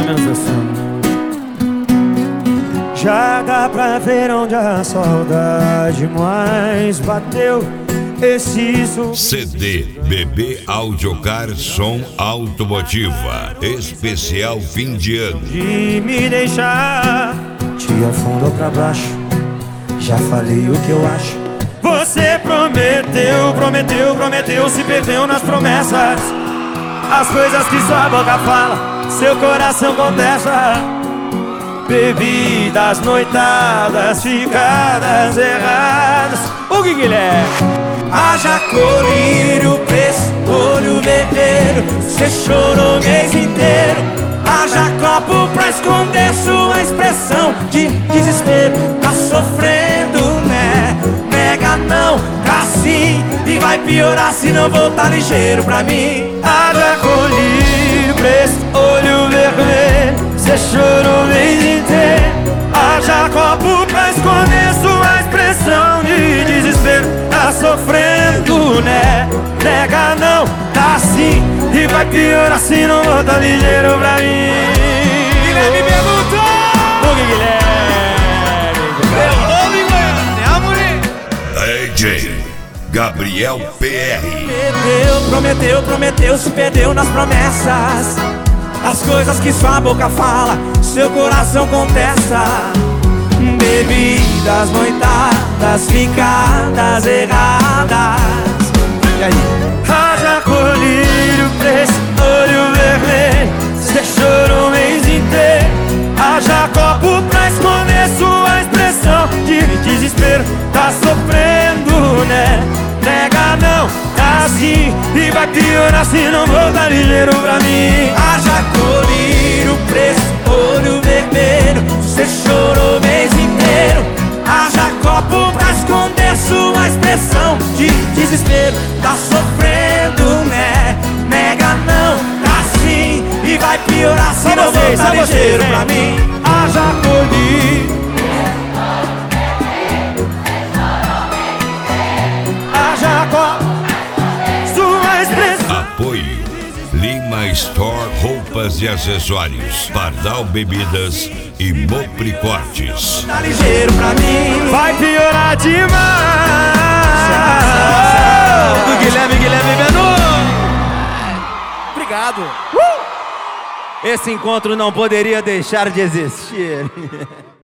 menos assim. Já dá pra ver onde a saudade mais bateu. Esse CD BB Audiocar Som Automotiva especial fim de ano. De me deixar, te afundou pra baixo. Já falei o que eu acho. Você prometeu, prometeu, prometeu, se perdeu nas promessas. As coisas que sua boca fala, seu coração contesta. Bebidas, noitadas, ficadas erradas. O que Guilherme? Haja colírio, preço, olho vermelho. Cê chorou o mês inteiro. Haja copo pra esconder sua expressão de desespero. Tá sofrendo, né? Nega não, tá sim. E vai piorar se não voltar ligeiro pra mim. Haja colírio, preço, olho vermelho. Cê chorou o mês inteiro. Haja copo pra esconder sua expressão de desespero. Tá sofrendo, né? Nega não, tá sim. E vai piorar se não volta ligeiro pra mim. Guilherme perguntou! O que Guilherme? Perguntou, Guilherme, é amor. DJ Gabriel PR. Prometeu, prometeu, prometeu, se perdeu nas promessas. As coisas que sua boca fala, seu coração contesta. Bebidas, noitadas, ficadas erradas. E aí? Haja colírio, preço, olho vermelho. Cê chorou o mês inteiro. Haja copo pra esconder sua expressão de desespero. Tá sofrendo, né? Nega não, tá assim. E vai piorar se não voltar ligeiro pra mim. Haja colírio, preço, olho vermelho. Cê chorou o mês inteiro. Haja copo pra esconder sua expressão de desespero. Tá sofrendo, né? Nega não, tá sim. E vai piorar se não voltar ligeiro pra mim. Haja colírio. Haja copo, sua expressão. Apoio Lima Store Roupas e Acessórios, Pardal Bebidas e Mopri Cortes. Tá ligeiro pra mim. Vai piorar demais. Do Guilherme Benu. Obrigado. Esse encontro não poderia deixar de existir.